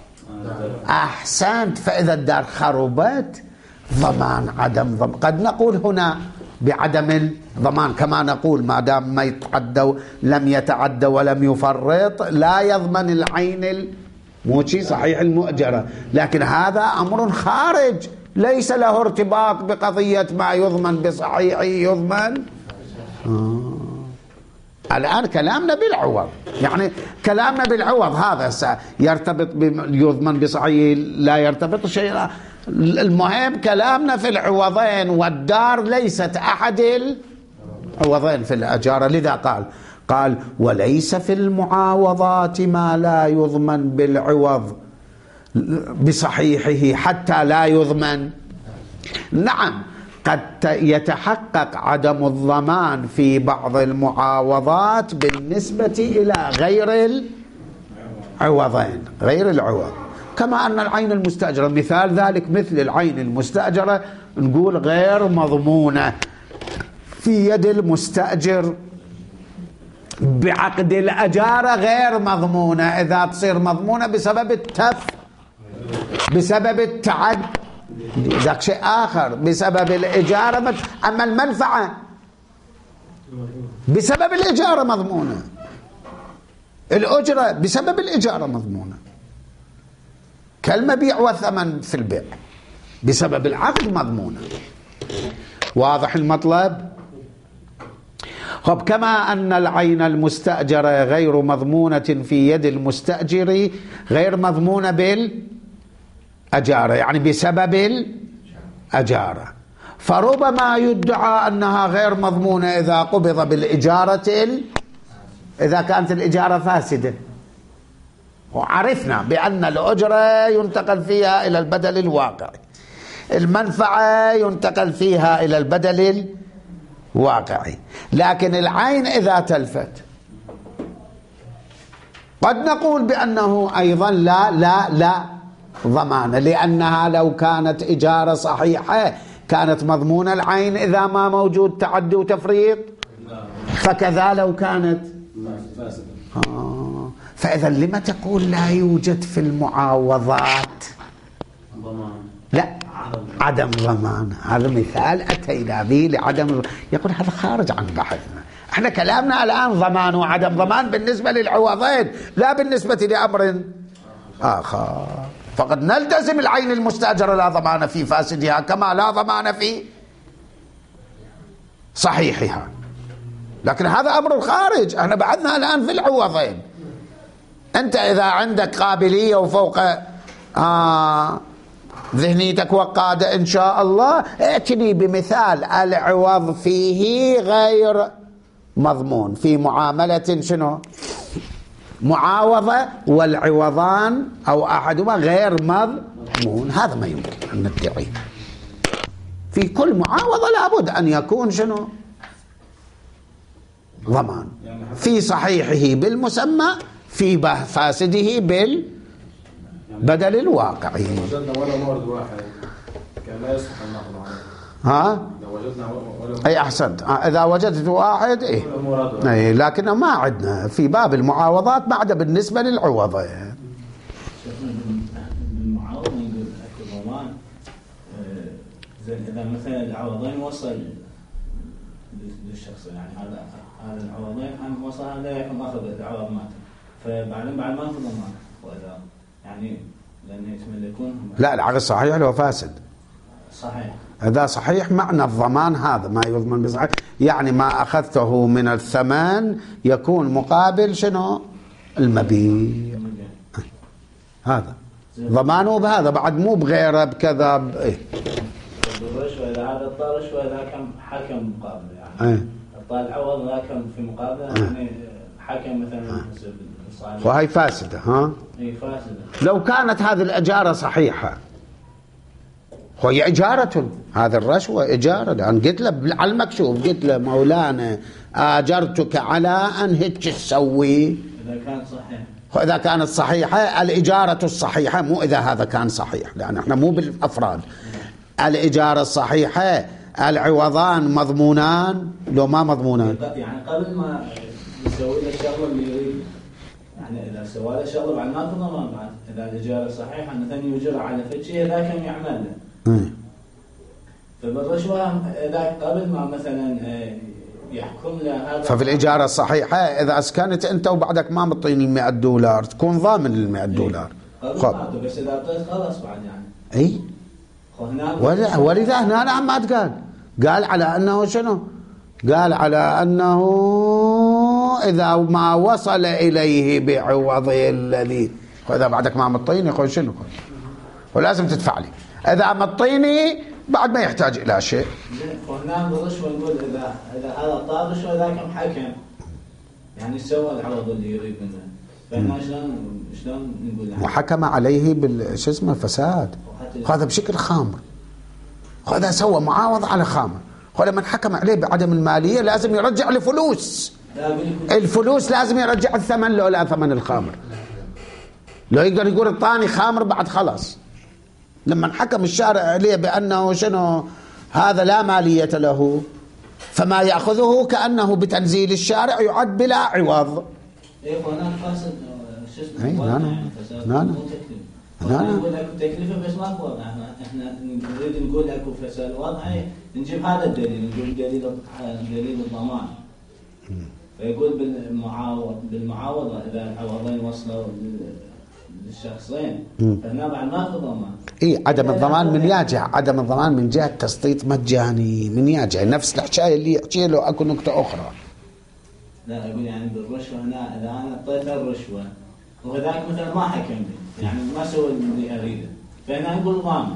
أحسنت. فإذا الدار خربت ضمان عدم ضمان، قد نقول هنا بعدم الضمان كما نقول ما دام ما يتعدى لم يتعدى ولم يفرط لا يضمن العين الموشي صحيح المؤجرة، لكن هذا أمر خارج ليس له ارتباط بقضية ما يضمن بصحيح يضمن. آه. الآن كلامنا بالعوض، يعني كلامنا بالعوض هذا يرتبط يضمن بصحيح لا يرتبط شيء. المهم كلامنا في العوضين، والدار ليست أحد العوضين في الأجارة. لذا قال قال وليس في المعاوضات ما لا يضمن بالعوض بصحيحه حتى لا يضمن. نعم قد يتحقق عدم الضمان في بعض المعاوضات بالنسبة إلى غير العوضين، غير العوض، كما أن العين المستأجرة مثال ذلك، مثل العين المستأجرة نقول غير مضمونة في يد المستأجر، بعقد الأجارة غير مضمونة، إذا تصير مضمونة بسبب التف بسبب التعد ذاك شيء آخر، بسبب الإجارة مت... أما المنفعة بسبب الإجارة مضمونة، الأجرة بسبب الإجارة مضمونة، كالمبيع والثمن في البيع بسبب العقد مضمونة. واضح المطلب؟ خب كما أن العين المستأجرة غير مضمونة في يد المستأجر غير مضمونة بالأجارة، يعني بسبب الأجارة، فربما يدعى أنها غير مضمونة إذا قبض بالإجارة ال... إذا كانت الإجارة فاسدة. وعرفنا بأن الأجرة ينتقل فيها إلى البدل الواقعي، المنفعة ينتقل فيها إلى البدل الواقعي، لكن العين إذا تلفت قد نقول بأنه أيضا لا لا لا ضمان، لأنها لو كانت إجارة صحيحة كانت مضمونة العين إذا ما موجود تعدي وتفريط، فكذا لو كانت فاسدة. آه. فإذا لما تقول لا يوجد في المعاوضات ضمان؟ لا، عدم ضمان. هذا مثال أتينا به لعدم، يقول هذا خارج عن بحثنا. احنا كلامنا الآن ضمان وعدم ضمان بالنسبة للعوضين، لا بالنسبة لأمر آخر. فقد نلتزم العين المستأجرة لا ضمان في فاسدها كما لا ضمان في صحيحها، لكن هذا أمر خارج. احنا بعدنا الآن في العوضين. أنت إذا عندك قابلية وفوق آه ذهنيتك وقادة إن شاء الله، ائتني بمثال العوض فيه غير مضمون في معاملة شنو؟ معاوضة والعوضان أو أحدهما غير مضمون. هذا ما يمكن أن ندعيه. في كل معاوضة لابد أن يكون شنو؟ ضمان، في صحيحه بالمسمى، في فاسده بالبدل الواقعي. وجدنا ولا مورد واحد كان لا يصح النقل عليه. ها؟ لو وجدنا ولا أي أحسنت. إذا وجدت واحد إيه؟ أي، لكن ما عندنا في باب المعاوضات ما عدا بالنسبة للعوضة. يعني. بالمعاوضة نقول أكو ضمان. زين إذا مثلا العوضين وصل للشخص، يعني هذا هذا العوضين هم وصل، هذا يكون أخذ العوض مات، فبعدين بعد ما في ضمان، وإذا يعني لأن يكمل يكون لا، العقد صحيح لو فاسد. صحيح. إذا صحيح معنى الضمان هذا ما يضمن بصحيح، يعني ما أخذته من الثمن يكون مقابل شنو؟ المبيع. هذا ضمانه بهذا بعد، مو بغيره بكذا ب... إيه؟ بالرشوة إذا هذا الطار رشوة إذا كان حكم مقابله، يعني إيه؟ الطار العوض إذا كان في مقابله يعني حكم مثلا إيه؟ وهي فاسدة. ها؟ إيه فاسدة. لو كانت هذه الأجارة صحيحة، هي إجارة، هذه الرشوة إجارة، لأن قلت له على المكشوف، قلت له مولانا آجرتك على أن هيك تسوي. إذا كانت صحيحة، وإذا كانت صحيحة الإجارة الصحيحة، مو إذا هذا كان صحيح، لأن احنا مو بالأفراد. الإجارة الصحيحة العوضان مضمونان لو ما مضمونان، يعني قبل ما يسوي له الشغل اللي يريد، يعني إذا سوى له شغل بعد ما تضمن، بعد إذا الإجارة صحيحة مثلا يجر على فشي إذا كان يعمل له. فبالرشوة إذا قبل ما مثلا يحكم له هذا، ففي الإجارة الصحيحة إذا أسكنت أنت وبعدك ما مطين المئة دولار تكون ضامن المئة دولار. خب بس إذا أعطيت خلاص بعد يعني. إيه. ولا ولذا هنا نعم ما تقال، قال على أنه شنو؟ قال على أنه إذا ما وصل إليه بعوضه الذي، وإذا بعدك ما مطين يقول شنو؟ ولازم تدفع لي. إذا مطيني بعد ما يحتاج إلى شيء. وهنا بالرشوة نقول إذا إذا هذا طار رشوة إذا كان حكم يعني سوى العوض اللي يريد منه، فهنا شلون شلون نقول يعني وحكم عليه بالش اسمه الفساد، هذا بشكل خامر، هذا سوى معاوضة على خامر، ولما حكم عليه بعدم المالية لازم يرجع الفلوس. الفلوس لازم يرجع الثمن، لو لا ثمن الخامر، لو يقدر يقول الطاني خامر بعد خلاص. لما حكم الشارع عليه بأنه شنو هذا لا مالية له، فما يأخذه كأنه بتنزيل الشارع يعد بلا عوض. إيه هنا فاسد شو اسمه؟ إيه نانا نانا نانا نقول لك تكلفة بس ما هو احنا احنا نريد نقول لك فساد واضح، نجيب هذا الدليل، نقول دليل دليل الضمان. يقول بالمعاوض بالمعاوضة إذا العوضين وصلوا للشخصين فهنا بعد ما في ضمان. اي عدم الضمان من يرجع، عدم الضمان من جهة تسطيط مجاني من يرجع، نفس الحكاية اللي يحكي له اكو نقطة أخرى. لا يقول يعني بالرشوة هنا إذا أنا أعطيته الرشوة وهذاك مثلا ما حكم لي يعني ما سوى اللي أريده فهنا يقول ضامن.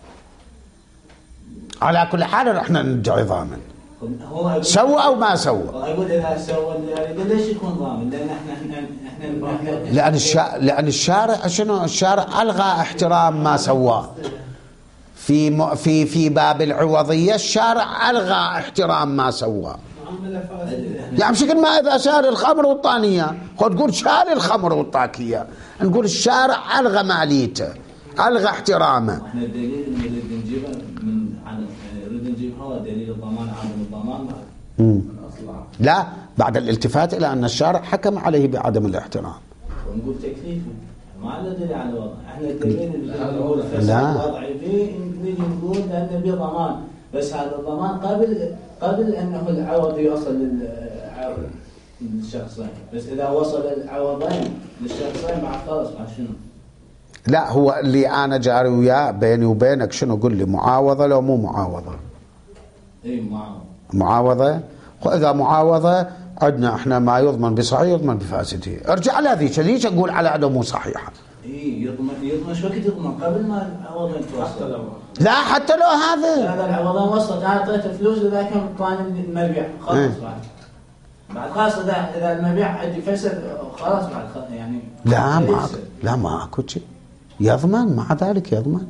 على كل حال احنا نرجع ضامن سوى او ما سوى. يقول اذا سوى اللي اريده ليش يكون ضامن؟ لان احنا احنا احنا لان الشارع لان الشارع شنو؟ الشارع الغى احترام ما سواه. في م... في في باب العوضيه الشارع الغى احترام ما سواه. يعني بشكل ما اذا شال الخمر والطانيه خذ تقول شال الخمر والطاكيه، نقول الشارع الغى ماليته الغى احترامه. احنا الدليل اللي نريد نجيبه من عن نريد نجيب هو دليل الضمان عدم الضمان من اصل. لا بعد الالتفات الى ان الشارع حكم عليه بعدم الاحترام. ونقول تكليفه ما له دليل على الوضع، احنا الدليل اللي هو الفساد الوضعي فيه نريد نقول لانه في ضمان، بس هذا الضمان قبل قبل انه العوض يوصل للشخصين، بس اذا وصل العوضين للشخصين بعد خلاص بعد شنو؟ لا هو اللي انا جاري وياه بيني وبينك شنو؟ قل لي معاوضه لو مو معاوضه؟ اي معاوضه. معاوضه؟ اذا معاوضه عندنا احنا ما يضمن بصحيح يضمن بفاسده. ارجع على ذيك ليش اقول على انه مو صحيحه؟ اي يضمن يضمن شو وقت يضمن قبل ما العوضين توصل. لا حتى لو هذا هذا العوضين وصلت انا اعطيته فلوس اذا كان طالب المبيع خلاص ايه. بعد بعد خلاص اذا اذا المبيع عندي فسد خلاص بعد يعني لا ما لا ما اكو شيء يضمن، مع ذلك يضمن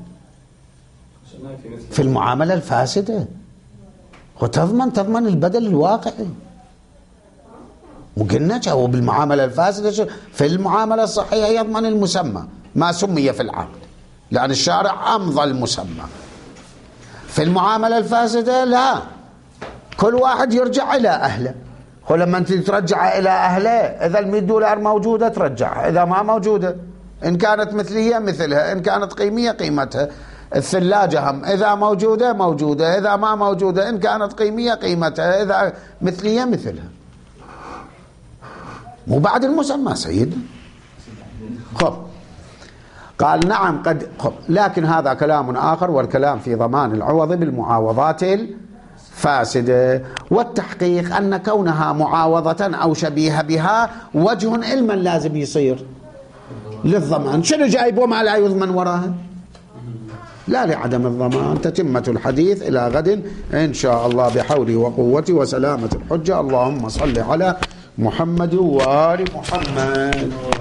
في المعامله الفاسده وتضمن تضمن البدل الواقعي. وقلنا هو بالمعامله الفاسده في المعامله الصحيحه يضمن المسمى ما سمي في العقد لان الشارع امضى المسمى. في المعامله الفاسده لا، كل واحد يرجع الى اهله. ولما انت ترجع الى اهله اذا المئة دولار موجوده ترجعها، اذا ما موجوده ان كانت مثليه مثلها، ان كانت قيميه قيمتها. الثلاجه هم اذا موجوده موجوده، اذا ما موجوده ان كانت قيميه قيمتها، اذا مثليه مثلها. مو بعد المسمى سيدنا. خب قال نعم قد خب. لكن هذا كلام آخر، والكلام في ضمان العوض بالمعاوضات الفاسدة. والتحقيق أن كونها معاوضة أو شبيه بها وجه علما لازم يصير للضمان. شنو جايب وما لا يضمن وراها؟ لا لعدم الضمان. تتمة الحديث إلى غد إن شاء الله بحوله وقوته وسلامة الحجة. اللهم صل على محمد وآل محمد.